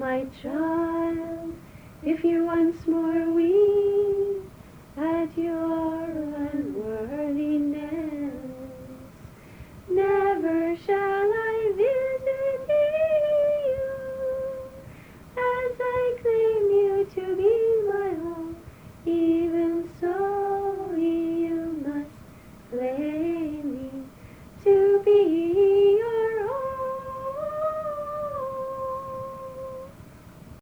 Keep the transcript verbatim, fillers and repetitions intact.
my child, if you once more weep at your unworthiness, never shall I